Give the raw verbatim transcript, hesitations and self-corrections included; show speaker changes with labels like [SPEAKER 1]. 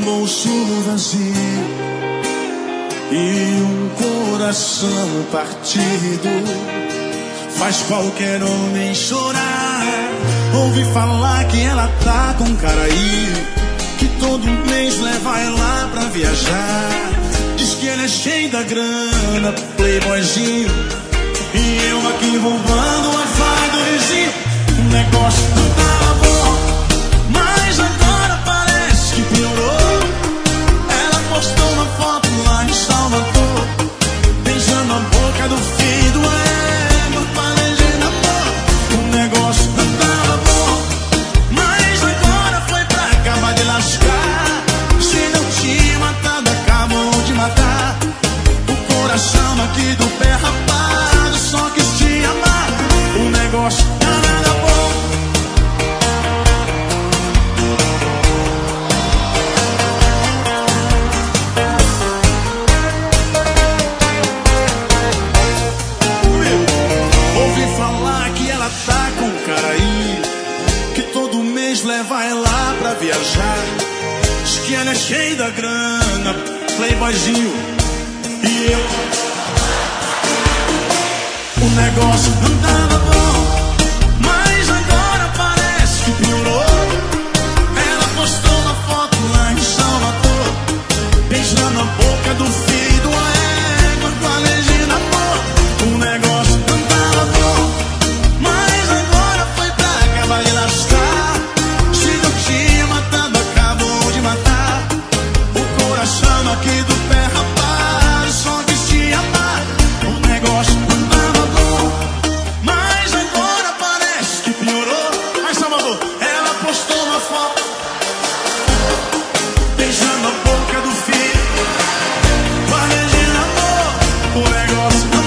[SPEAKER 1] bolso vazio e um coração partido faz qualquer homem chorar. Ouvi falar que ela tá com um cara aí que todo mês leva ela pra viajar. Diz que ele é cheio da grana, playboyzinho, e eu aqui roubando a faca do vizinho. O negócio não tava bom, mas agora parece que piorou. Ela postou uma foto lá em Salvador, beijando a boca do filho do ego, planejando amor. O negócio não tava bom, mas agora foi pra acabar de lascar. Se não tinha matado, acabou de matar. O coração aqui do pé rapado só quis te amar. O negócio tá nada bom. Ouvi falar que ela tá com um cara aí que todo mês leva ela pra viajar. Diz que ela é cheia da grana, playboyzinho, e eu... O negócio não tava bom, mas agora parece que piorou. Ela postou uma foto lá em Salvador, beijando a boca do filho do ego, planejando amor. O negócio não tava bom, mas agora foi pra acabar de lascar. Se não tinha matado, acabou de matar. O coração aqui do pé rapaz só quis te amar. O negócio não tava bom, mas agora parece que piorou. Mas Salvador, ela postou uma foto beijando a boca do filho, planejando amor. O negócio não